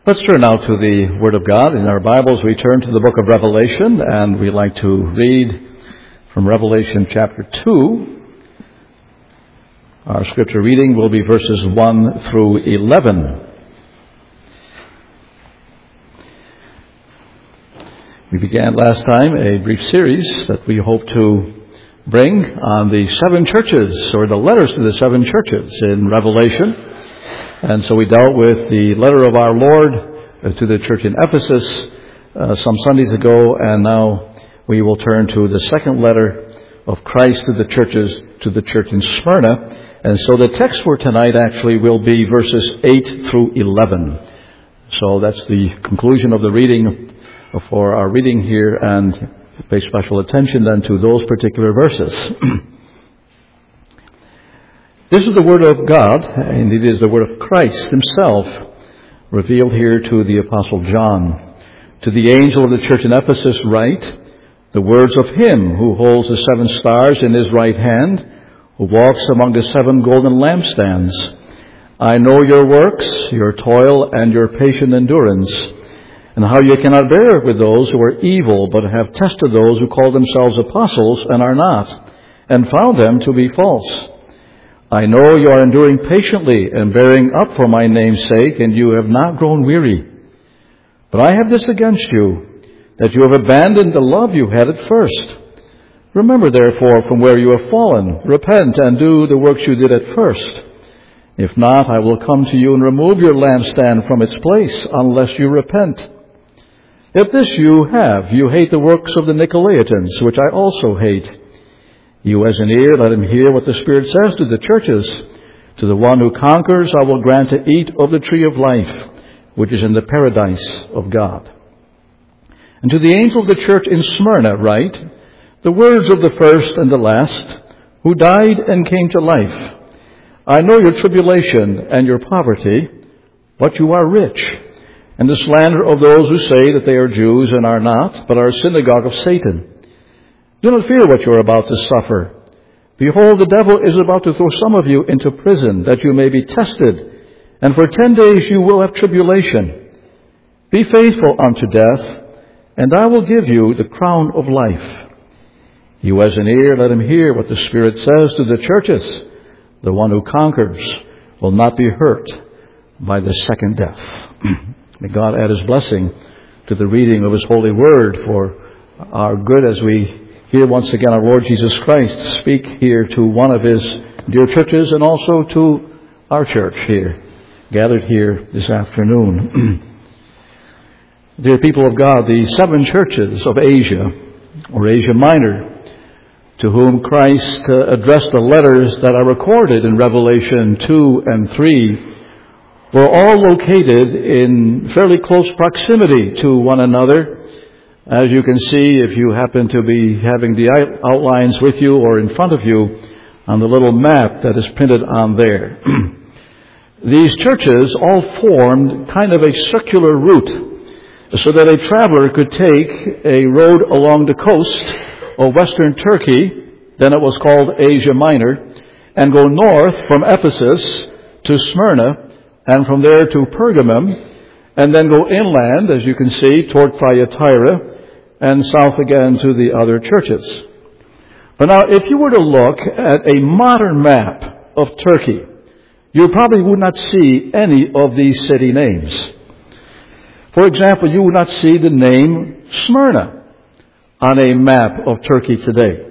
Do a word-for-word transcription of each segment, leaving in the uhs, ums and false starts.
Let's turn now to the Word of God. In our Bibles, we turn to the book of Revelation, and we like to read from Revelation chapter two. Our scripture reading will be verses one through eleven. We began last time a brief series that we hope to bring on the seven churches, or the letters to the seven churches in Revelation. And so we dealt with the letter of our Lord uh, to the church in Ephesus uh, some Sundays ago, and now we will turn to the second letter of Christ to the churches, to the church in Smyrna. And so the text for tonight actually will be verses eight through eleven. So that's the conclusion of the reading for our reading here, and pay special attention then to those particular verses. This is the Word of God, and it is the Word of Christ Himself, revealed here to the Apostle John. To the angel of the church in Ephesus write, the words of Him who holds the seven stars in His right hand, who walks among the seven golden lampstands. I know your works, your toil, and your patient endurance, and how you cannot bear with those who are evil, but have tested those who call themselves apostles and are not, and found them to be false. I know you are enduring patiently and bearing up for my name's sake, and you have not grown weary. But I have this against you, that you have abandoned the love you had at first. Remember, therefore, from where you have fallen, repent and do the works you did at first. If not, I will come to you and remove your lampstand from its place, unless you repent. If this you have, you hate the works of the Nicolaitans, which I also hate. You as an ear, let him hear what the Spirit says to the churches. To the one who conquers, I will grant to eat of the tree of life, which is in the paradise of God. And to the angel of the church in Smyrna write, the words of the first and the last, who died and came to life. I know your tribulation and your poverty, but you are rich, and the slander of those who say that they are Jews and are not, but are a synagogue of Satan. Do not fear what you are about to suffer. Behold, the devil is about to throw some of you into prison, that you may be tested, and for ten days you will have tribulation. Be faithful unto death, and I will give you the crown of life. You as an ear, let him hear what the Spirit says to the churches. The one who conquers will not be hurt by the second death. May God add His blessing to the reading of His holy word for our good as we hear once again our Lord Jesus Christ speak here to one of His dear churches and also to our church here, gathered here this afternoon. Dear people of God, the seven churches of Asia, or Asia Minor, to whom Christ uh, addressed the letters that are recorded in Revelation two and three, were all located in fairly close proximity to one another. As you can see, if you happen to be having the outlines with you or in front of you on the little map that is printed on there. These churches all formed kind of a circular route so that a traveler could take a road along the coast of western Turkey, then it was called Asia Minor, and go north from Ephesus to Smyrna, and from there to Pergamum, and then go inland, as you can see, toward Thyatira, and south again to the other churches. But now, if you were to look at a modern map of Turkey, you probably would not see any of these city names. For example, you would not see the name Smyrna on a map of Turkey today,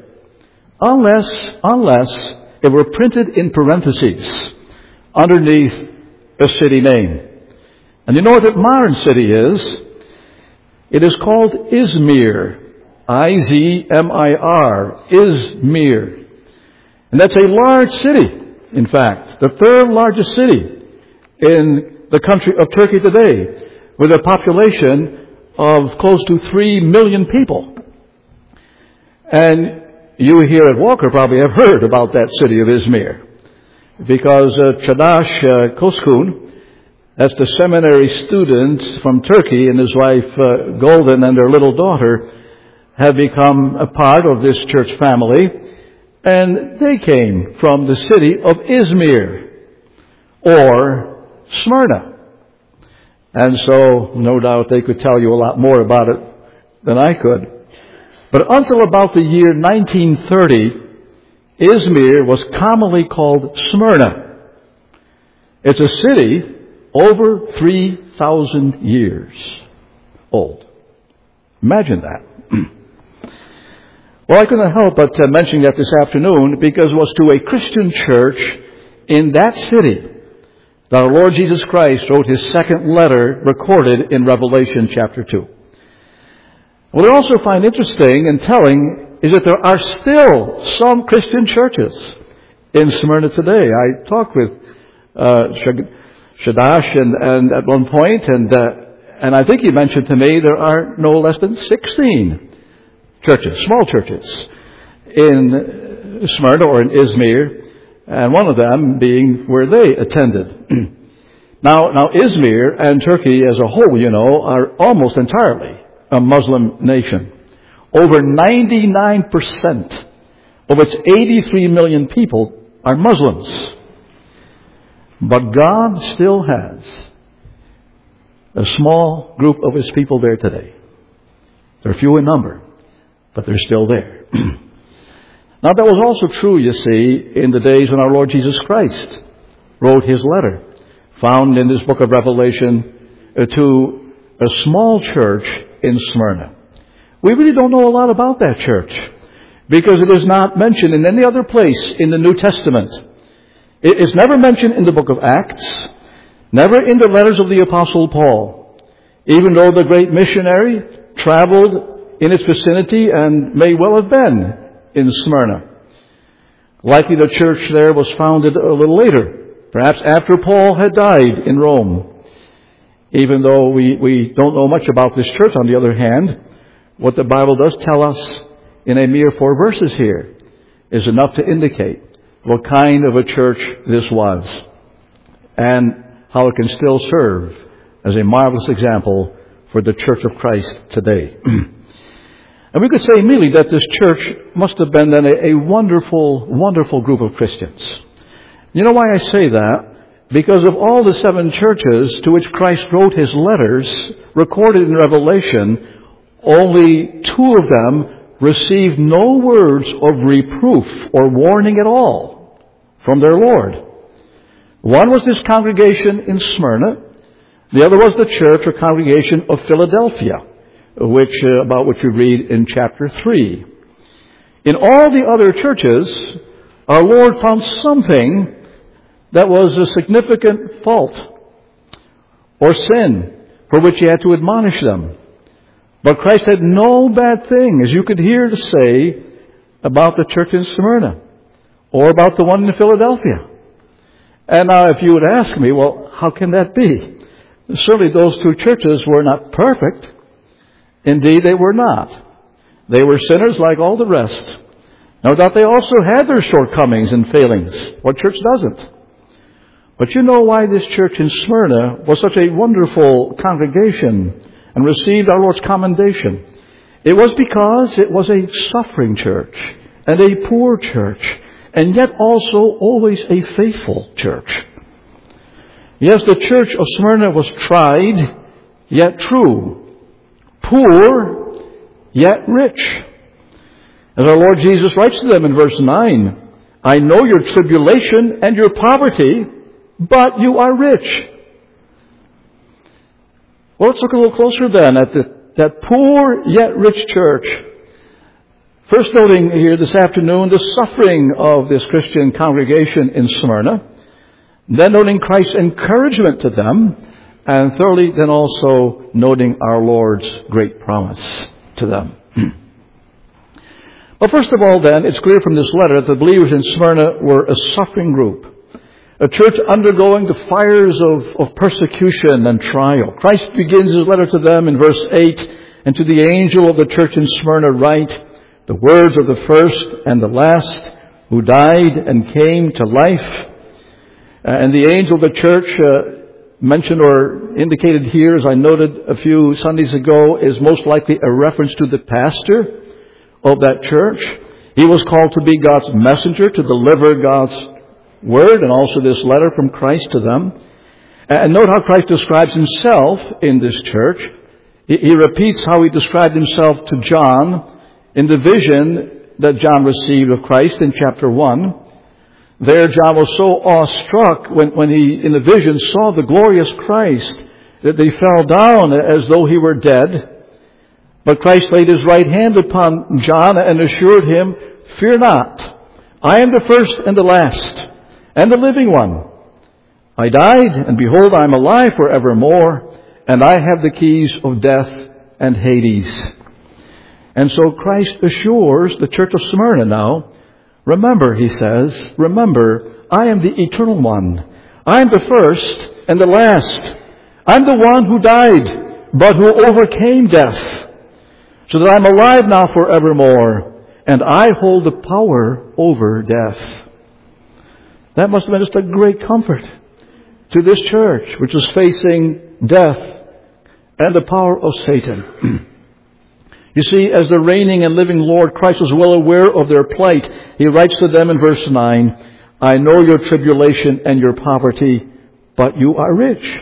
unless, unless it were printed in parentheses underneath a city name. And you know what that modern city is? It is called Izmir. I Z M I R. Izmir. And that's a large city, in fact. The third largest city in the country of Turkey today, with a population of close to three million people. And you here at Walker probably have heard about that city of Izmir, because uh, Çağdaş uh, Koskun, that's the seminary student from Turkey, and his wife uh, Golden and their little daughter have become a part of this church family, and they came from the city of Izmir or Smyrna. And so, no doubt, they could tell you a lot more about it than I could. But until about the year nineteen thirty, Izmir was commonly called Smyrna. It's a city over three thousand years old. Imagine that. Well, I couldn't help but uh, mention that this afternoon because it was to a Christian church in that city that our Lord Jesus Christ wrote His second letter recorded in Revelation chapter two. What I also find interesting and telling is that there are still some Christian churches in Smyrna today. I talked with uh, Shadash and, and at one point, and uh, and I think he mentioned to me there are no less than sixteen churches, small churches, in Smyrna or in Izmir, and one of them being where they attended. now, now Izmir and Turkey as a whole, you know, are almost entirely a Muslim nation. Over ninety-nine percent of its eighty-three million people are Muslims. But God still has a small group of His people there today. They're few in number, but they're still there. Now that was also true, you see, in the days when our Lord Jesus Christ wrote His letter, found in this book of Revelation, uh, to a small church in Smyrna. We really don't know a lot about that church because it is not mentioned in any other place in the New Testament. It's never mentioned in the book of Acts, never in the letters of the Apostle Paul, even though the great missionary traveled in its vicinity and may well have been in Smyrna. Likely the church there was founded a little later, perhaps after Paul had died in Rome. Even though we, we don't know much about this church, on the other hand, what the Bible does tell us in a mere four verses here is enough to indicate what kind of a church this was and how it can still serve as a marvelous example for the Church of Christ today. And we could say immediately that this church must have been then a, a wonderful, wonderful group of Christians. You know why I say that? Because of all the seven churches to which Christ wrote His letters recorded in Revelation, only two of them received no words of reproof or warning at all from their Lord. One was this congregation in Smyrna. The other was the church or congregation of Philadelphia, which uh, about which we read in chapter three. In all the other churches, our Lord found something that was a significant fault or sin for which He had to admonish them. But Christ had no bad thing, as you could hear, to say about the church in Smyrna or about the one in Philadelphia. And now if you would ask me, well, how can that be? Certainly those two churches were not perfect. Indeed, they were not. They were sinners like all the rest. No doubt they also had their shortcomings and failings. What church doesn't? But you know why this church in Smyrna was such a wonderful congregation and received our Lord's commendation. It was because it was a suffering church and a poor church, and yet also always a faithful church. Yes, the church of Smyrna was tried, yet true. Poor, yet rich. As our Lord Jesus writes to them in verse nine, I know your tribulation and your poverty, but you are rich. Well, let's look a little closer then at the, that poor yet rich church. First noting here this afternoon the suffering of this Christian congregation in Smyrna. Then noting Christ's encouragement to them. And thirdly, then also noting our Lord's great promise to them. Well, first of all then, it's clear from this letter that the believers in Smyrna were a suffering group. A church undergoing the fires of, of persecution and trial. Christ begins His letter to them in verse eight, and to the angel of the church in Smyrna write, the words of the first and the last, who died and came to life. Uh, and the angel of the church uh, mentioned or indicated here, as I noted a few Sundays ago, is most likely a reference to the pastor of that church. He was called to be God's messenger to deliver God's Word and also this letter from Christ to them. And note how Christ describes himself in this church. He repeats how he described himself to John in the vision that John received of Christ in chapter one. There John was so awestruck when, when he, in the vision, saw the glorious Christ that he fell down as though he were dead. But Christ laid his right hand upon John and assured him, "Fear not, I am the first and the last, and the living one. I died, and behold, I am alive forevermore, and I have the keys of death and Hades." And so Christ assures the church of Smyrna now, remember, he says, remember, I am the eternal one. I am the first and the last. I'm the one who died, but who overcame death, so that I'm alive now forevermore, and I hold the power over death. That must have been just a great comfort to this church, which was facing death and the power of Satan. You see, as the reigning and living Lord, Christ was well aware of their plight. He writes to them in verse nine, "I know your tribulation and your poverty, but you are rich."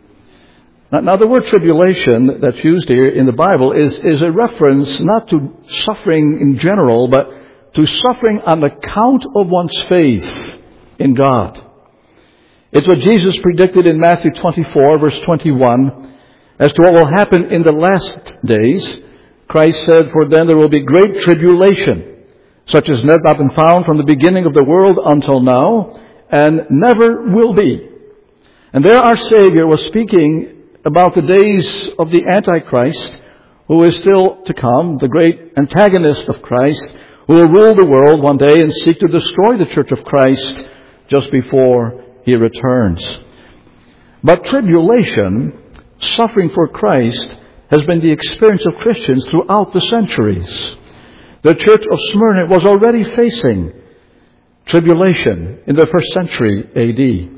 Now, now the word tribulation that's used here in the Bible is, is a reference not to suffering in general, but to suffering on account of one's faith in God. It's what Jesus predicted in Matthew twenty-four, verse twenty-one, as to what will happen in the last days. Christ said, "For then there will be great tribulation, such as has not been found from the beginning of the world until now, and never will be." And there our Savior was speaking about the days of the Antichrist, who is still to come, the great antagonist of Christ, who will rule the world one day and seek to destroy the church of Christ just before he returns. But tribulation, suffering for Christ, has been the experience of Christians throughout the centuries. The church of Smyrna was already facing tribulation in the first century A D.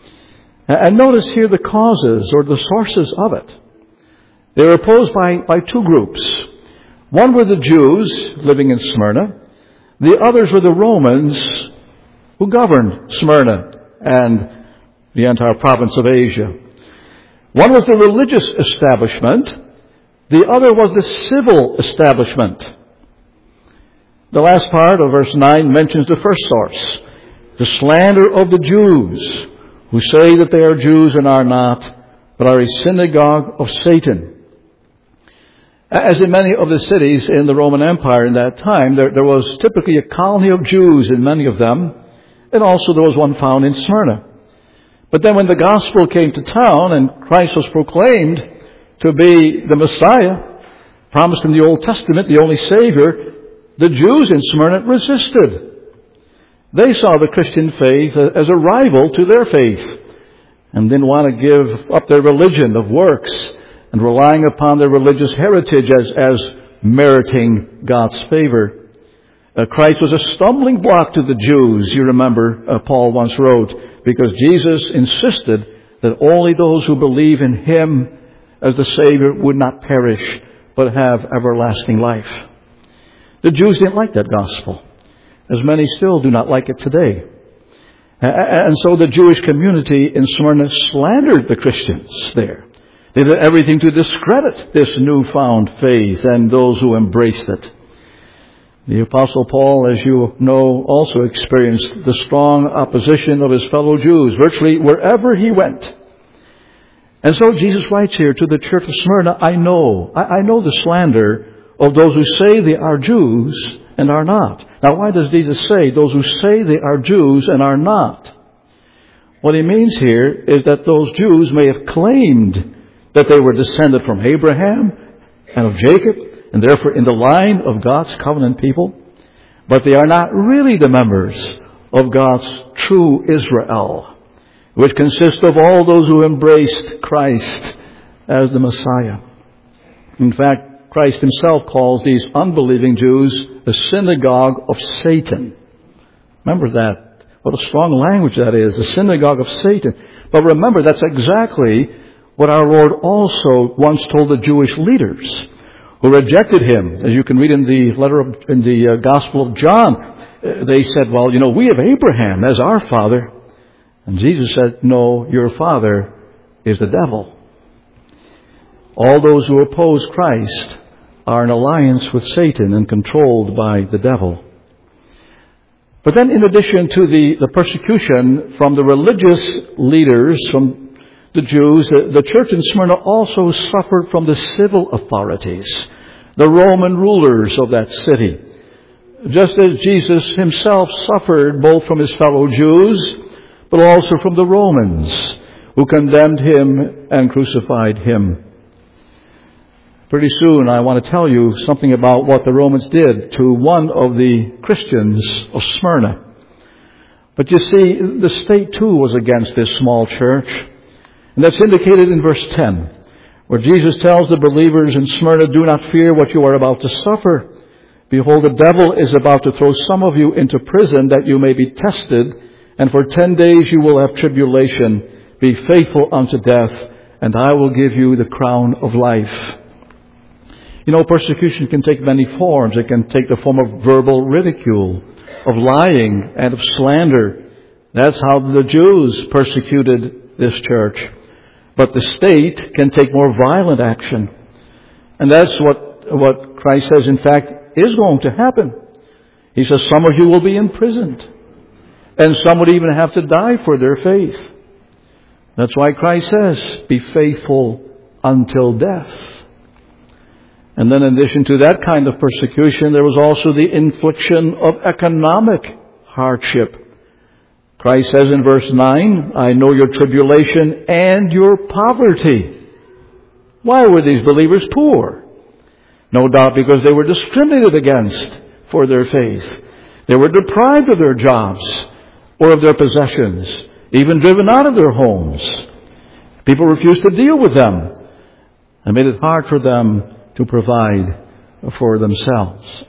And notice here the causes or the sources of it. They were opposed by, by two groups. One were the Jews living in Smyrna. The others were the Romans who governed Smyrna and the entire province of Asia. One was the religious establishment. The other was the civil establishment. The last part of verse nine mentions the first source, the slander of the Jews, who say that they are Jews and are not, but are a synagogue of Satan. As in many of the cities in the Roman Empire in that time, there, there was typically a colony of Jews in many of them, and also there was one found in Smyrna. But then when the gospel came to town and Christ was proclaimed to be the Messiah, promised in the Old Testament, the only Savior, the Jews in Smyrna resisted. They saw the Christian faith as a rival to their faith and didn't want to give up their religion of works and relying upon their religious heritage as, as meriting God's favor. Uh, Christ was a stumbling block to the Jews, you remember uh, Paul once wrote, because Jesus insisted that only those who believe in Him as the Savior would not perish, but have everlasting life. The Jews didn't like that gospel, as many still do not like it today. And so the Jewish community in Smyrna slandered the Christians there. They did everything to discredit this newfound faith and those who embraced it. The Apostle Paul, as you know, also experienced the strong opposition of his fellow Jews virtually wherever he went. And so Jesus writes here to the church of Smyrna, I know, I, I know the slander of those who say they are Jews and are not. Now, why does Jesus say those who say they are Jews and are not? What he means here is that those Jews may have claimed that they were descended from Abraham and of Jacob, and therefore in the line of God's covenant people, but they are not really the members of God's true Israel, which consists of all those who embraced Christ as the Messiah. In fact, Christ himself calls these unbelieving Jews a synagogue of Satan. Remember that. What a strong language that is, a synagogue of Satan. But remember, that's exactly what our Lord also once told the Jewish leaders who rejected him. As you can read in the letter of, in the uh, Gospel of John, they said, well, you know, we have Abraham as our father. And Jesus said, no, your father is the devil. All those who oppose Christ are in alliance with Satan and controlled by the devil. But then in addition to the, the persecution from the religious leaders, from the Jews, the, the church in Smyrna also suffered from the civil authorities, the Roman rulers of that city. Just as Jesus himself suffered both from his fellow Jews, but also from the Romans, who condemned him and crucified him. Pretty soon I want to tell you something about what the Romans did to one of the Christians of Smyrna. But you see, the state too was against this small church. And that's indicated in verse ten, where Jesus tells the believers in Smyrna, "Do not fear what you are about to suffer. Behold, the devil is about to throw some of you into prison that you may be tested, and for ten days you will have tribulation. Be faithful unto death, and I will give you the crown of life." You know, persecution can take many forms. It can take the form of verbal ridicule, of lying, and of slander. That's how the Jews persecuted this church. But the state can take more violent action. And that's what, what Christ says, in fact, is going to happen. He says some of you will be imprisoned. And some would even have to die for their faith. That's why Christ says, be faithful until death. And then in addition to that kind of persecution, there was also the infliction of economic hardship. Christ says in verse nine, "I know your tribulation and your poverty." Why were these believers poor? No doubt because they were discriminated against for their faith. They were deprived of their jobs or of their possessions, even driven out of their homes. People refused to deal with them and made it hard for them to provide for themselves.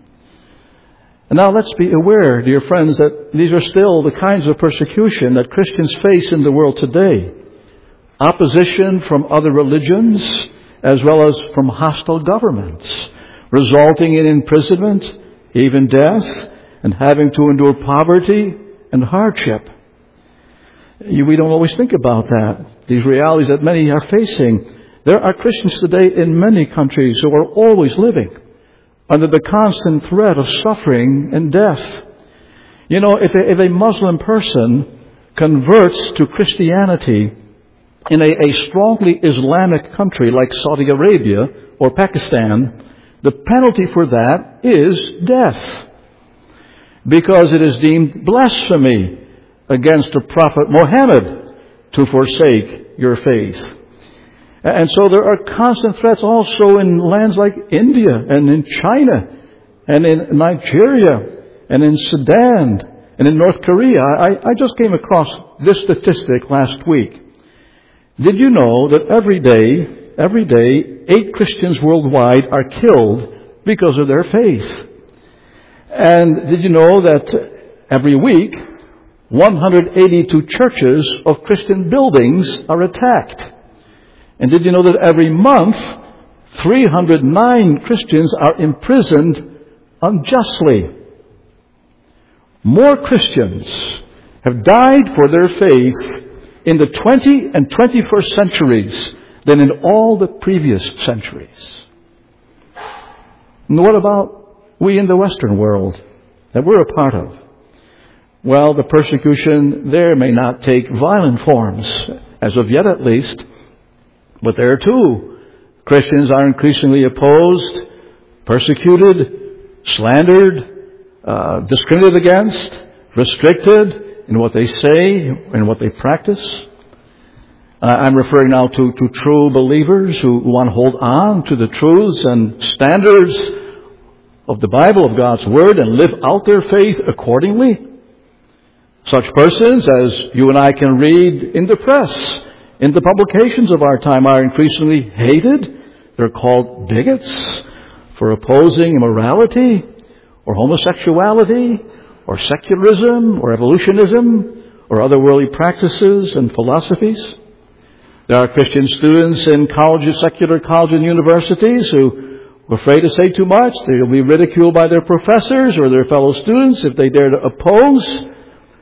And now let's be aware, dear friends, that these are still the kinds of persecution that Christians face in the world today. Opposition from other religions, as well as from hostile governments, resulting in imprisonment, even death, and having to endure poverty and hardship. We don't always think about that, these realities that many are facing. There are Christians today in many countries who are always living under the constant threat of suffering and death. You know, if a, if a Muslim person converts to Christianity in a, a strongly Islamic country like Saudi Arabia or Pakistan, the penalty for that is death, because it is deemed blasphemy against the Prophet Muhammad to forsake your faith. And so there are constant threats also in lands like India and in China and in Nigeria and in Sudan and in North Korea. I, I just came across this statistic last week. Did you know that every day, every day, eight Christians worldwide are killed because of their faith? And did you know that every week, one hundred eighty-two churches of Christian buildings are attacked? And did you know that every month, three hundred nine Christians are imprisoned unjustly? More Christians have died for their faith in the twentieth and twenty-first centuries than in all the previous centuries. And what about we in the Western world that we're a part of? Well, the persecution there may not take violent forms, as of yet at least. But there too, Christians are increasingly opposed, persecuted, slandered, uh, discriminated against, restricted in what they say and what they practice. Uh, I'm referring now to, to true believers who want to hold on to the truths and standards of the Bible, of God's Word, and live out their faith accordingly. Such persons, as you and I can read in the press, in the publications of our time, are increasingly hated. They're called bigots for opposing immorality or homosexuality or secularism or evolutionism or other worldly practices and philosophies. There are Christian students in colleges, secular colleges and universities who are afraid to say too much. They'll be ridiculed by their professors or their fellow students if they dare to oppose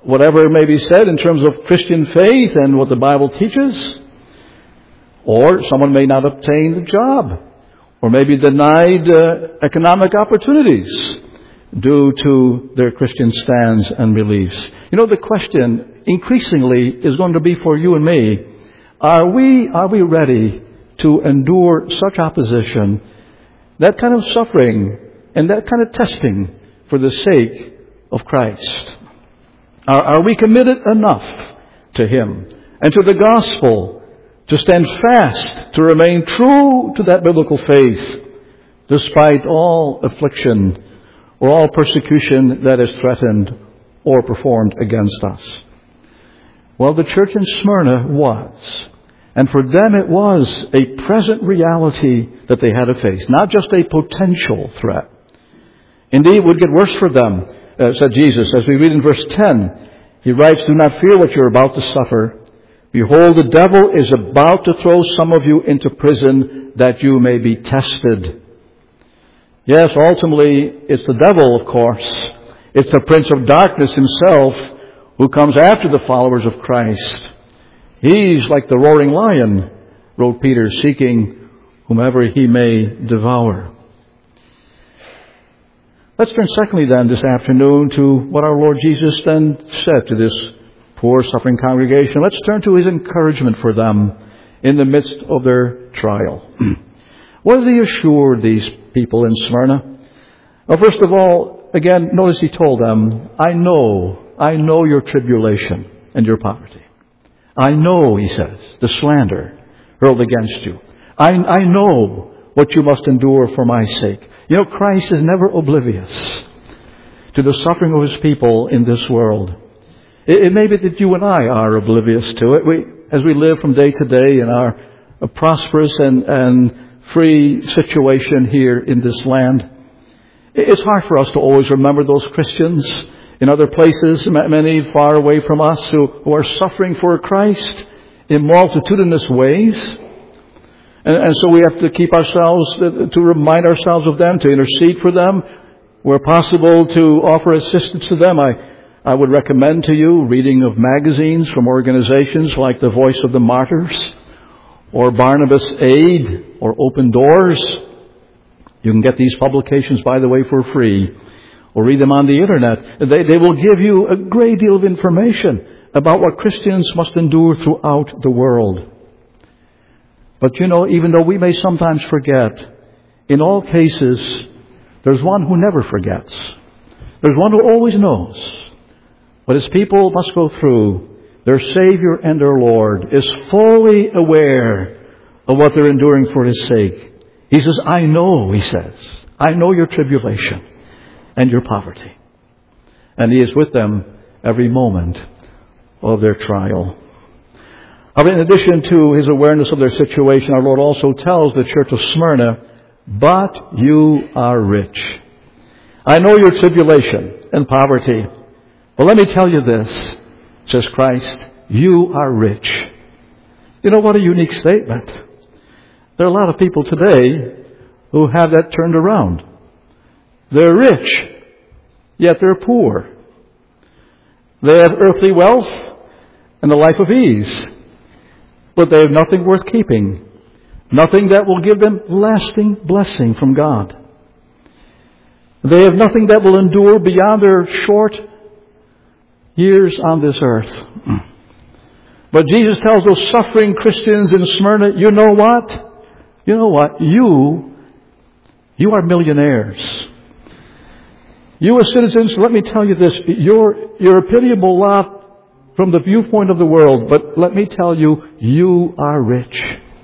whatever may be said in terms of Christian faith and what the Bible teaches. Or someone may not obtain the job, or may be denied uh, economic opportunities due to their Christian stands and beliefs. You know, the question increasingly is going to be for you and me, are we, are we ready to endure such opposition, that kind of suffering, and that kind of testing for the sake of Christ? Are, are we committed enough to Him and to the gospel to stand fast, to remain true to that biblical faith, despite all affliction or all persecution that is threatened or performed against us? Well, the church in Smyrna was. And for them it was a present reality that they had to face, not just a potential threat. Indeed, it would get worse for them, uh, said Jesus. As we read in verse ten, He writes, "Do not fear what you're about to suffer. Behold, the devil is about to throw some of you into prison that you may be tested." Yes, ultimately, it's the devil, of course. It's the prince of darkness himself who comes after the followers of Christ. He's like the roaring lion, wrote Peter, seeking whomever he may devour. Let's turn secondly then this afternoon to what our Lord Jesus then said to this poor suffering congregation. Let's turn to His encouragement for them in the midst of their trial. What did He assure these people in Smyrna? Well, first of all, again, notice He told them, I know, I know your tribulation and your poverty. I know, He says, the slander hurled against you. I, I know what you must endure for my sake. You know, Christ is never oblivious to the suffering of His people in this world. It, it may be that you and I are oblivious to it. We, as we live from day to day in our a prosperous and, and free situation here in this land, it's hard for us to always remember those Christians in other places, many far away from us, who, who are suffering for Christ in multitudinous ways. And, and so we have to keep ourselves, to remind ourselves of them, to intercede for them, where possible to offer assistance to them. I, I would recommend to you reading of magazines from organizations like the Voice of the Martyrs, or Barnabas Aid, or Open Doors. You can get these publications, by the way, for free, or read them on the internet. They, they will give you a great deal of information about what Christians must endure throughout the world. But you know, even though we may sometimes forget, in all cases, there's one who never forgets. There's one who always knows what His people must go through. Their Savior and their Lord is fully aware of what they're enduring for His sake. He says, I know, He says, I know your tribulation and your poverty. And He is with them every moment of their trial. However, in addition to His awareness of their situation, our Lord also tells the church of Smyrna, but you are rich. I know your tribulation and poverty. But let me tell you this, says Christ, you are rich. You know, what a unique statement. There are a lot of people today who have that turned around. They're rich, yet they're poor. They have earthly wealth and a life of ease, but they have nothing worth keeping, nothing that will give them lasting blessing from God. They have nothing that will endure beyond their short years on this earth. But Jesus tells those suffering Christians in Smyrna, you know what? You know what? You, you are millionaires. You as citizens, let me tell you this, you're, you're a pitiable lot from the viewpoint of the world, but let me tell you, you are rich.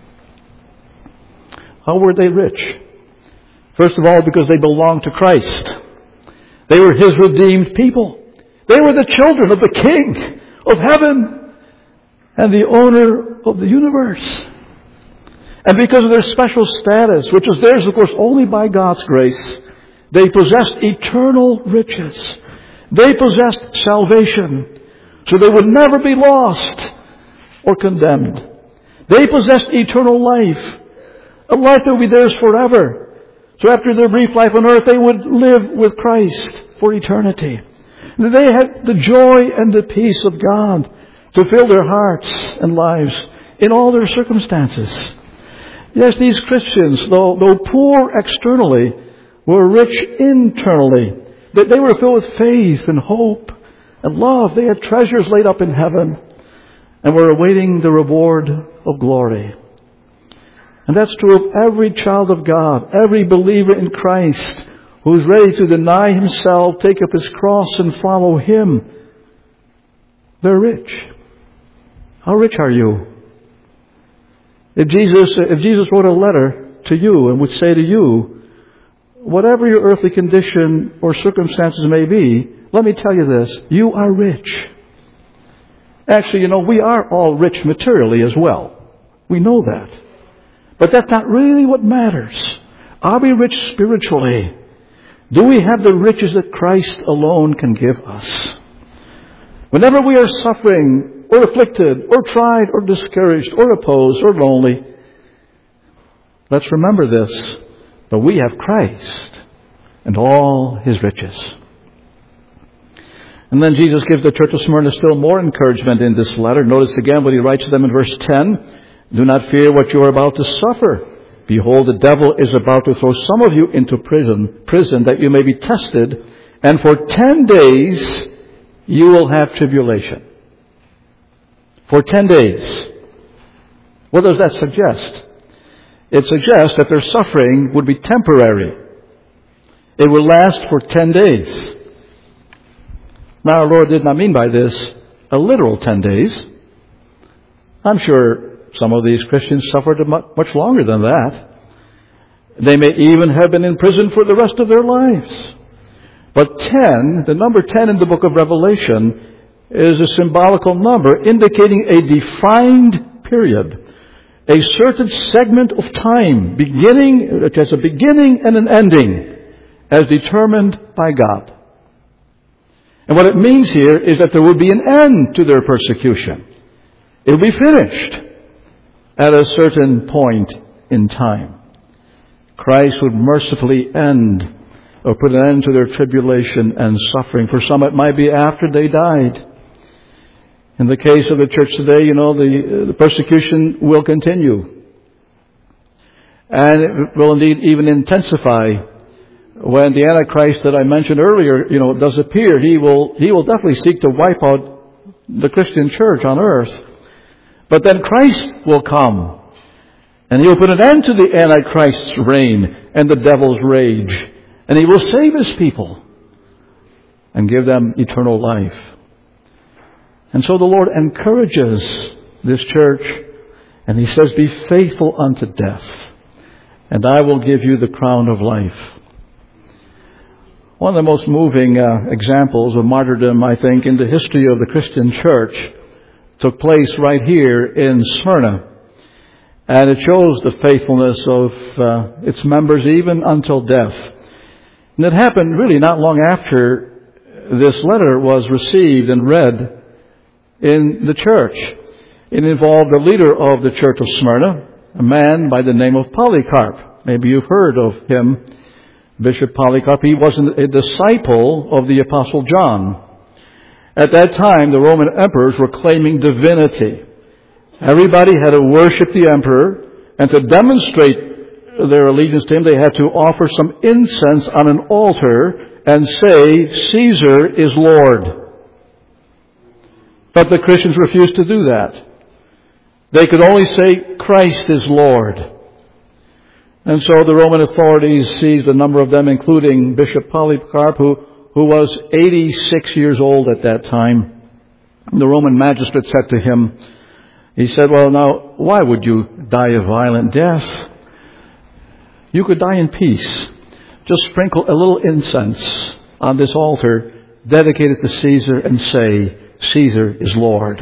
How were they rich? First of all, because they belonged to Christ. They were His redeemed people. They were the children of the King of heaven and the owner of the universe. And because of their special status, which was theirs, of course, only by God's grace, they possessed eternal riches. They possessed salvation, so they would never be lost or condemned. They possessed eternal life, a life that would be theirs forever. So after their brief life on earth, they would live with Christ for eternity. that they had the joy and the peace of God to fill their hearts and lives in all their circumstances. Yes, these Christians, though, though poor externally, were rich internally. That they were filled with faith and hope and love. They had treasures laid up in heaven and were awaiting the reward of glory. And that's true of every child of God, every believer in Christ who is ready to deny himself, take up his cross and follow Him. They're rich. How rich are you? If Jesus, if Jesus wrote a letter to you and would say to you, whatever your earthly condition or circumstances may be, let me tell you this, you are rich. Actually, you know, we are all rich materially as well. We know that. But that's not really what matters. Are we rich spiritually? Do we have the riches that Christ alone can give us? Whenever we are suffering or afflicted or tried or discouraged or opposed or lonely, let's remember this, that we have Christ and all His riches. And then Jesus gives the church of Smyrna still more encouragement in this letter. Notice again what He writes to them in verse ten. Do not fear what you are about to suffer. Behold, the devil is about to throw some of you into prison, prison that you may be tested, and for ten days you will have tribulation. For ten days. What does that suggest? It suggests that their suffering would be temporary. It will last for ten days. Now, our Lord did not mean by this a literal ten days. I'm sure some of these Christians suffered much longer than that. They may even have been in prison for the rest of their lives. But ten, the number ten in the book of Revelation, is a symbolical number indicating a defined period. A certain segment of time, beginning, it has a beginning and an ending, as determined by God. And what it means here is that there will be an end to their persecution. It will be finished at a certain point in time. Christ would mercifully end or put an end to their tribulation and suffering. For some it might be after they died. In the case of the church today, you know, the, the persecution will continue. And it will indeed even intensify when the Antichrist that I mentioned earlier, you know, does appear. He will, he will definitely seek to wipe out the Christian church on earth. But then Christ will come, and He will put an end to the Antichrist's reign and the devil's rage. And He will save His people and give them eternal life. And so the Lord encourages this church, and He says, be faithful unto death, and I will give you the crown of life. One of the most moving uh, examples of martyrdom, I think, in the history of the Christian church took place right here in Smyrna. And it shows the faithfulness of uh, its members even until death. And it happened really not long after this letter was received and read in the church. It involved the leader of the church of Smyrna, a man by the name of Polycarp. Maybe you've heard of him, Bishop Polycarp. He was a disciple of the Apostle John. At that time, the Roman emperors were claiming divinity. Everybody had to worship the emperor, and to demonstrate their allegiance to him, they had to offer some incense on an altar and say, Caesar is Lord. But the Christians refused to do that. They could only say, Christ is Lord. And so the Roman authorities seized a number of them, including Bishop Polycarp, who, who was eighty-six years old at that time. And the Roman magistrate said to him, he said, well, now, why would you die a violent death? You could die in peace. Just sprinkle a little incense on this altar, dedicate it to Caesar, and say, Caesar is Lord.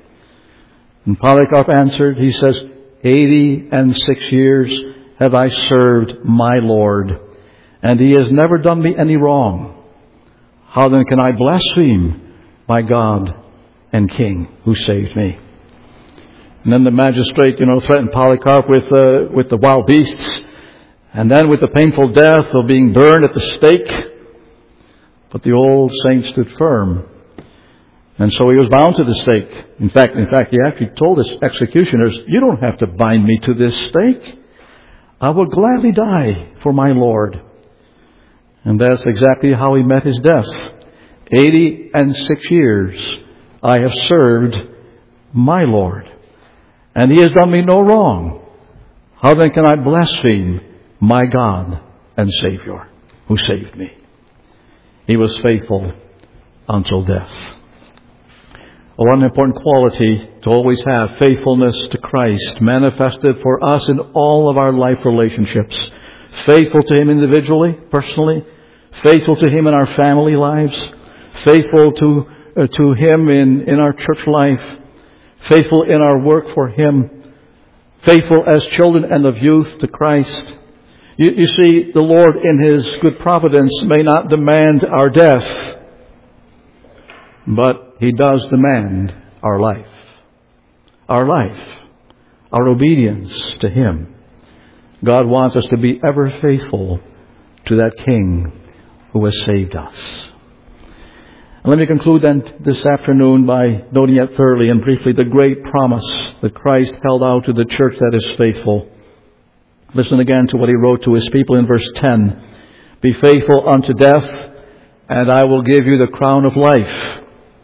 And Polycarp answered, he says, eighty and six years have I served my Lord, and He has never done me any wrong. How then can I blaspheme my God and King who saved me? And then the magistrate, you know, threatened Polycarp with uh, with the wild beasts, and then with the painful death of being burned at the stake. But the old saint stood firm. And so he was bound to the stake. In fact, in fact, he actually told his executioners, you don't have to bind me to this stake. I will gladly die for my Lord. And that's exactly how he met his death. Eighty and six years I have served my Lord, and he has done me no wrong. How then can I blaspheme my God and Savior who saved me? He was faithful until death. Oh, what an important quality to always have, faithfulness to Christ, manifested for us in all of our life relationships. Faithful to him individually, personally, faithful to him in our family lives, faithful to uh, to him in, in our church life, faithful in our work for him, faithful as children and of youth to Christ. You, you see, the Lord in his good providence may not demand our death, but he does demand our life. Our life. Our obedience to him. God wants us to be ever faithful to that King who has saved us. And let me conclude then this afternoon by noting yet thoroughly and briefly the great promise that Christ held out to the church that is faithful. Listen again to what he wrote to his people in verse ten. Be faithful unto death, and I will give you the crown of life.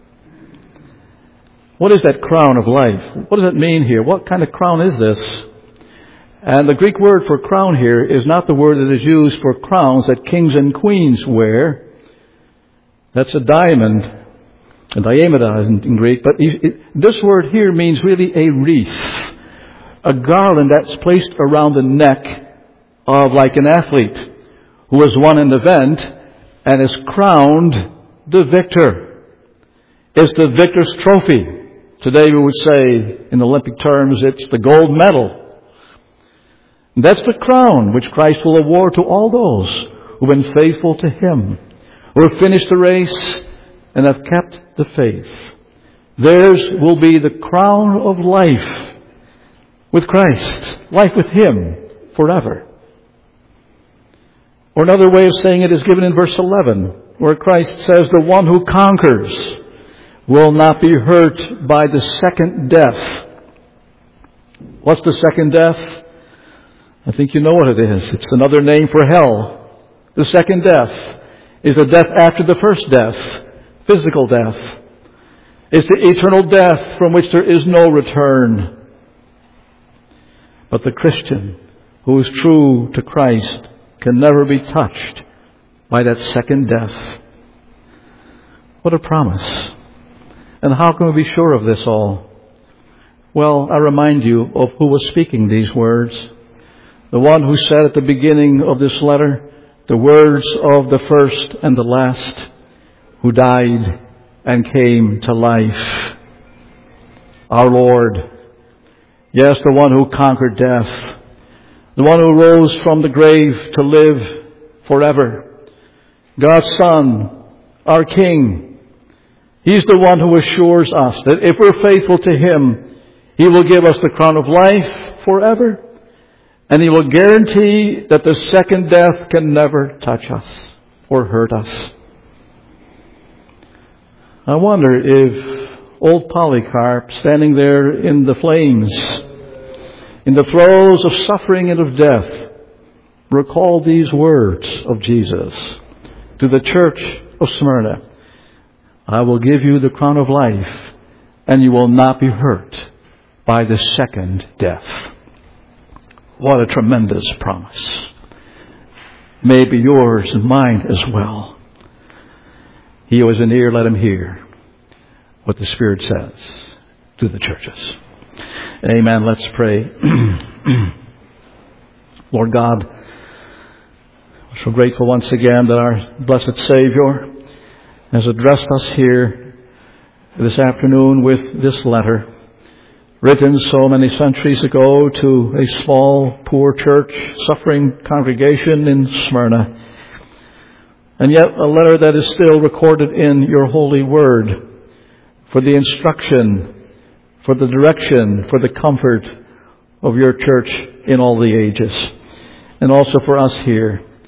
What is that crown of life? What does it mean here? What kind of crown is this? And the Greek word for crown here is not the word that is used for crowns that kings and queens wear. That's a diamond, a diameda in Greek. But it, this word here means really a wreath, a garland that's placed around the neck of like an athlete who has won an event and is crowned the victor. It's the victor's trophy. Today we would say, in Olympic terms, it's the gold medal. That's the crown which Christ will award to all those who have been faithful to him, who have finished the race and have kept the faith. Theirs will be the crown of life with Christ, life with him forever. Or another way of saying it is given in verse eleven, where Christ says, the one who conquers will not be hurt by the second death. What's the second death? I think you know what it is. It's another name for hell. The second death is the death after the first death, physical death. It's the eternal death from which there is no return. But the Christian who is true to Christ can never be touched by that second death. What a promise. And how can we be sure of this all? Well, I remind you of who was speaking these words. The one who said at the beginning of this letter, the words of the first and the last, who died and came to life. Our Lord. Yes, the one who conquered death. The one who rose from the grave to live forever. God's Son, our King. He's the one who assures us that if we're faithful to him, he will give us the crown of life forever. And he will guarantee that the second death can never touch us or hurt us. I wonder if old Polycarp, standing there in the flames, in the throes of suffering and of death, recalled these words of Jesus to the church of Smyrna. I will give you the crown of life, and you will not be hurt by the second death. What a tremendous promise. May it be yours and mine as well. He who has an ear, let him hear what the Spirit says to the churches. Amen. Let's pray. Lord God, we're so grateful once again that our blessed Savior has addressed us here this afternoon with this letter, written so many centuries ago to a small, poor church, suffering congregation in Smyrna. And yet a letter that is still recorded in your holy word for the instruction, for the direction, for the comfort of your church in all the ages. And also for us here.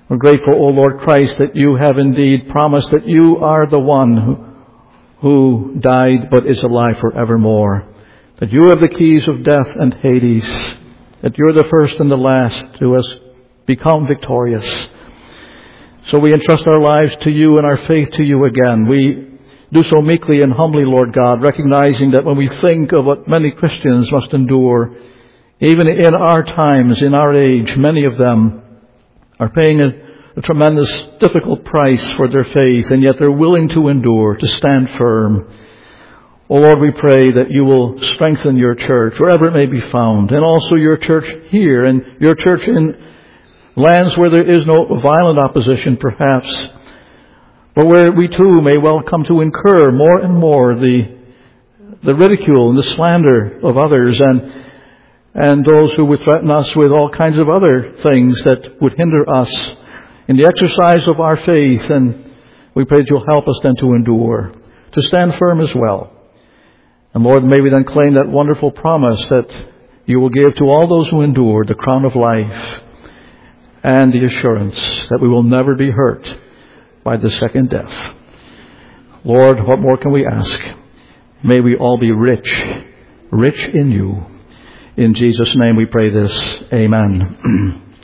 We're grateful, O Lord Christ, that you have indeed promised that you are the one who, who died but is alive forevermore. That you have the keys of death and Hades. That you're the first and the last who has become victorious. So we entrust our lives to you and our faith to you again. We do so meekly and humbly, Lord God, recognizing that when we think of what many Christians must endure, even in our times, in our age, many of them are paying a, a tremendous, difficult price for their faith, and yet they're willing to endure, to stand firm. Oh Lord, we pray that you will strengthen your church, wherever it may be found, and also your church here, and your church in lands where there is no violent opposition, perhaps, but where we too may well come to incur more and more the the ridicule and the slander of others, and and those who would threaten us with all kinds of other things that would hinder us in the exercise of our faith. And we pray that you'll help us then to endure, to stand firm as well. And Lord, may we then claim that wonderful promise that you will give to all those who endure the crown of life, and the assurance that we will never be hurt by the second death. Lord, what more can we ask? May we all be rich, rich in you. In Jesus' name we pray this. Amen.